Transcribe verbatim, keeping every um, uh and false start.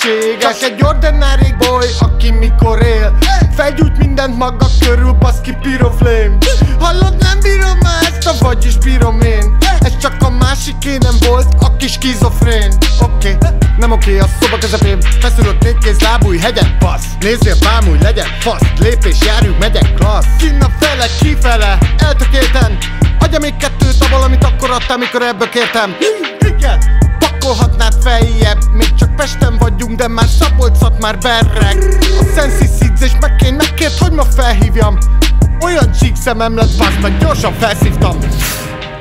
lehetséges. Csak egy ordinary boy, aki mikor él, felgyújt mindent maga körül, baszki piroflame. Hallod, nem bírom ezt, a vagyis bírom én. Ez csak a másiké nem volt, aki skizofrén. Oké, okay. Nem oké, okay, a szoba közepén feszülött négy kéz lábúj, hegyek passz. Nézzél bámúj, legyen fasz, lépés járjuk, megyek klassz. Kinn a fele, kifele, eltökélten. Adja még kettőt a valamit akkor adtál, mikor ebből kértem. Igen, pakolhatnád feljebb, még csak Pesten vagyunk, de már Szabolcsat már berreg. A Sensi Seeds és megkény megkért, hogy ma felhívjam. Olyan csík szemem lett, bassz, meg gyorsan felszívtam.